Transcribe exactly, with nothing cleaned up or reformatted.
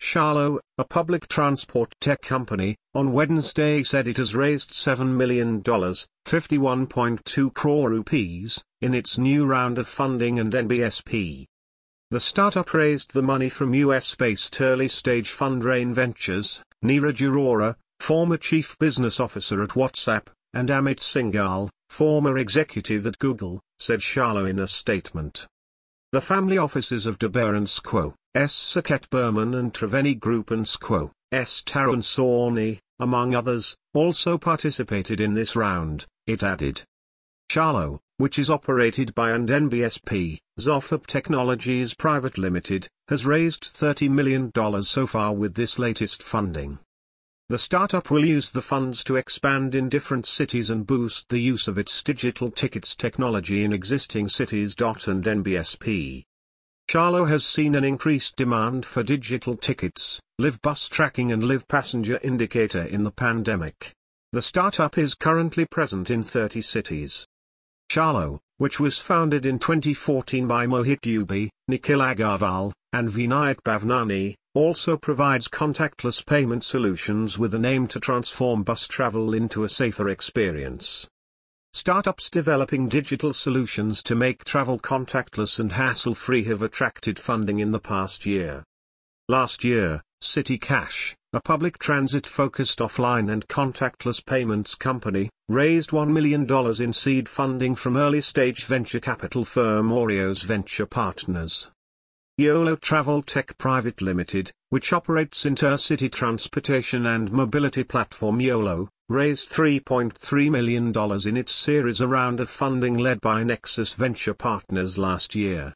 Sharlo, a public transport tech company, on Wednesday said it has raised seven million dollars, fifty-one point two crore rupees, in its new round of funding and N B S P. The startup raised the money from U S-based early-stage fund Rain Ventures, Neeraj Arora, former chief business officer at WhatsApp, and Amit Singhal, former executive at Google, said Sharlo in a statement. The family offices of Daber and Squo, S. Saket Burman and Triveni Group and Squo, S. Tarun Sawhney, among others, also participated in this round, it added. Sharlo, which is operated by and N B S P, Zophab Technologies Private Limited, has raised thirty million dollars so far with this latest funding. The startup will use the funds to expand in different cities and boost the use of its digital tickets technology in existing cities. And N B S P. Sharlo has seen an increased demand for digital tickets, live bus tracking and live passenger indicator in the pandemic. The startup is currently present in thirty cities. Sharlo, which was founded in twenty fourteen by Mohit Dubey, Nikhil Agarwal, and Vinayak Bhavnani, also provides contactless payment solutions with an aim to transform bus travel into a safer experience. Startups developing digital solutions to make travel contactless and hassle-free have attracted funding in the past year. Last year, City Cash, a public transit-focused offline and contactless payments company, raised one million dollars in seed funding from early-stage venture capital firm Oreos Venture Partners. YOLO Travel Tech Private Limited, which operates intercity transportation and mobility platform YOLO, raised three point three million dollars in its Series A round of funding led by Nexus Venture Partners last year.